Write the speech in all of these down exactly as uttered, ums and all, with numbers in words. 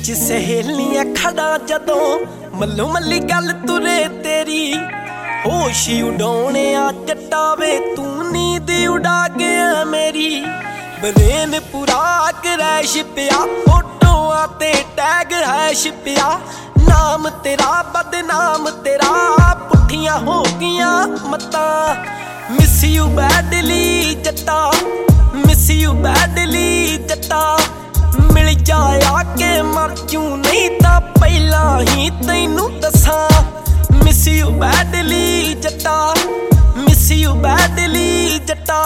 विच सहेलियां खड़ा जदों मल्लो मल्ली गल तुरे तेरी होश उड़ाने आ जट्टा वे तू नींद उड़ा गया मेरी ब्रेन पूरा क्रैश पिया फोटोआं ते टैग हैश पिया नाम तेरा बदनाम तेरा पुठियां हो गईयां मतां मिस यू बैडली जट्टा मिस यू बैडली जट्टा मिल जाया के मर क्यों नहीं ता पहला ही तैनू दसां मिस यू बैडली जट्टा मिस यू बैडली जट्टा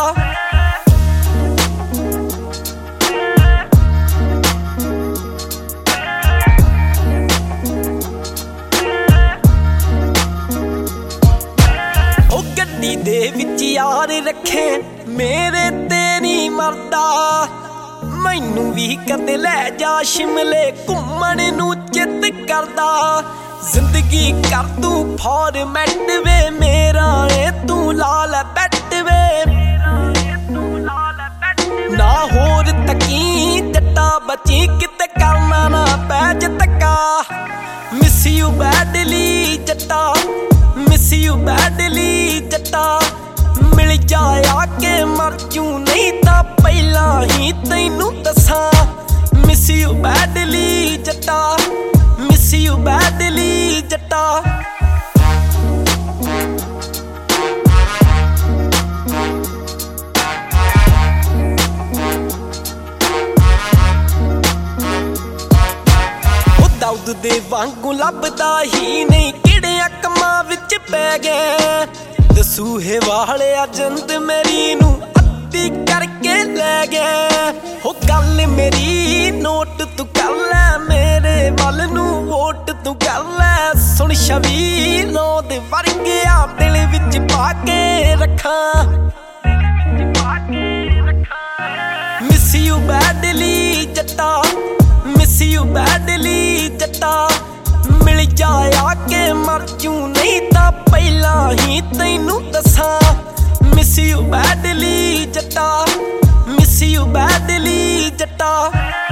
गड्डी दे विच यार रखे मेरे ते नहीं मरदा मैनू भी कदे लै जा शिमले घूमण नू चित करदा जिंदगी कर तू फॉर्मेट वे मेरा ए तू लाल बैट वे ना होर तकी जट्टा बची किते करना ना पैज तक्का मिस यू बैडली जट्टा मिस यू बैडली जट्टा मिल जाया के मर क्यों नहीं ता पहला ही तैनू दसां मिस यू बैडली जट्टा मिस यू बैडली जट्टा दाऊद दे वांगू लभदा ही नहीं किहड़ियां कम्मां विच पै गए दसूहे वाले जिंद मेरी नू अद्धी करके लै गए हो गल मेरी नोट तू कर लै मेरे वल नू वोट तू कर लै सुन शबीलों दे वर्गिया दिल विच पा के रखां मिस यू बैडली जट्टा मिस यू बैडली जट्टा मिल जाया के मर क्यों नहीं ता पहला ही तैनू दसां मिस यू बैडली जट्टा मिस यू बैडली जट्टा।